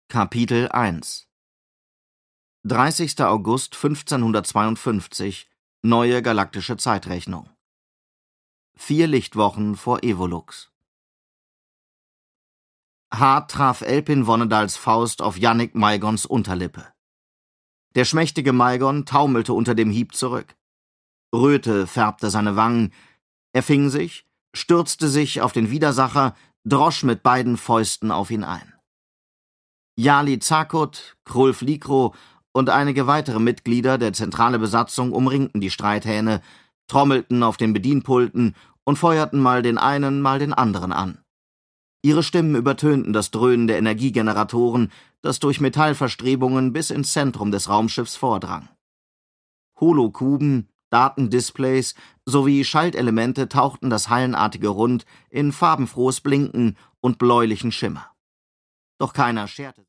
Kapitel 1 30. August 1552 Neue galaktische Zeitrechnung 4 Lichtwochen vor Evolux. Hart traf Elpin Wonnedals Faust auf Jannik Maigons Unterlippe. Der schmächtige Maigon taumelte unter dem Hieb zurück. Röte färbte seine Wangen. Er fing sich, stürzte sich auf den Widersacher, drosch mit beiden Fäusten auf ihn ein. Jali Zakut, Krulf Likro und einige weitere Mitglieder der zentrale Besatzung umringten die Streithähne, trommelten auf den Bedienpulten und feuerten mal den einen, mal den anderen an. Ihre Stimmen übertönten das Dröhnen der Energiegeneratoren, das durch Metallverstrebungen bis ins Zentrum des Raumschiffs vordrang. Holokuben, Datendisplays sowie Schaltelemente tauchten das hallenartige Rund in farbenfrohes Blinken und bläulichen Schimmer. Doch keiner scherte